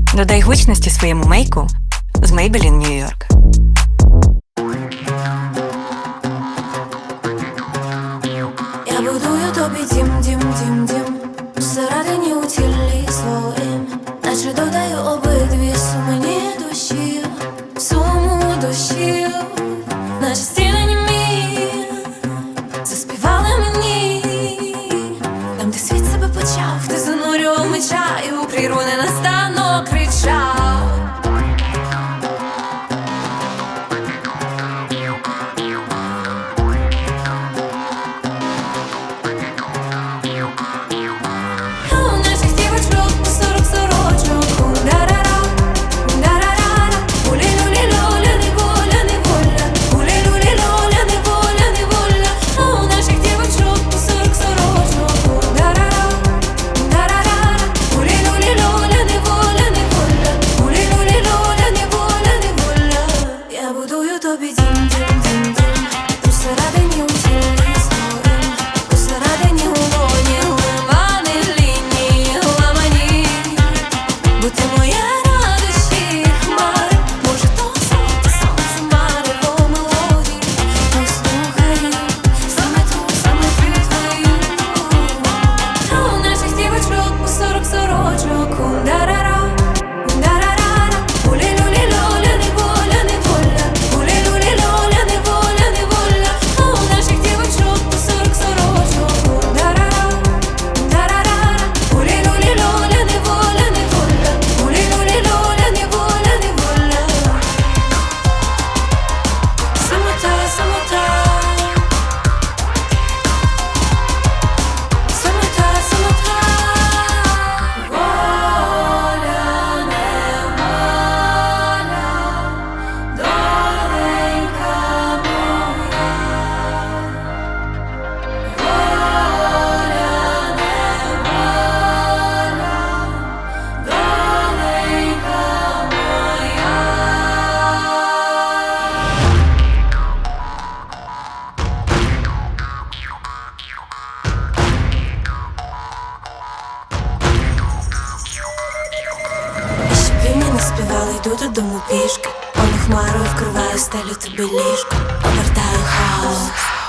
Додай гучності своєму мейку з Maybelline New York. Я будую тобі дім, всередині у тілі своїм, наче додаю обидві сумні душі, суму душі, наче стіни німі заспівали мені. Там, де світ себе почав, ти занурював меча і у прірву ненастанно кричав. Співали, йду додому пішки, он хмарою вкриваю, стелю тобі ліжко, обертаю хаос.